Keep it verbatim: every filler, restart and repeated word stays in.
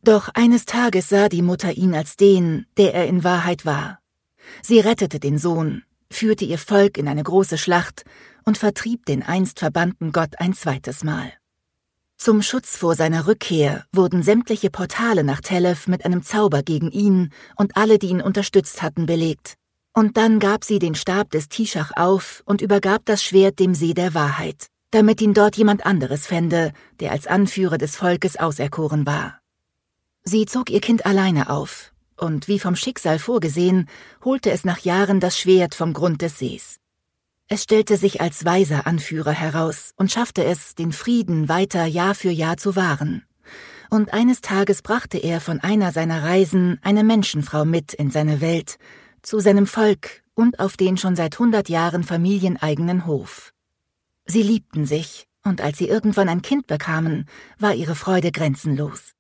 Doch eines Tages sah die Mutter ihn als den, der er in Wahrheit war. Sie rettete den Sohn, führte ihr Volk in eine große Schlacht und vertrieb den einst verbannten Gott ein zweites Mal. Zum Schutz vor seiner Rückkehr wurden sämtliche Portale nach Telef mit einem Zauber gegen ihn und alle, die ihn unterstützt hatten, belegt. Und dann gab sie den Stab des Tischach auf und übergab das Schwert dem See der Wahrheit, damit ihn dort jemand anderes fände, der als Anführer des Volkes auserkoren war. Sie zog ihr Kind alleine auf, und wie vom Schicksal vorgesehen, holte es nach Jahren das Schwert vom Grund des Sees. Es stellte sich als weiser Anführer heraus und schaffte es, den Frieden weiter Jahr für Jahr zu wahren. Und eines Tages brachte er von einer seiner Reisen eine Menschenfrau mit in seine Welt, zu seinem Volk und auf den schon seit hundert Jahren familieneigenen Hof. Sie liebten sich, und als sie irgendwann ein Kind bekamen, war ihre Freude grenzenlos.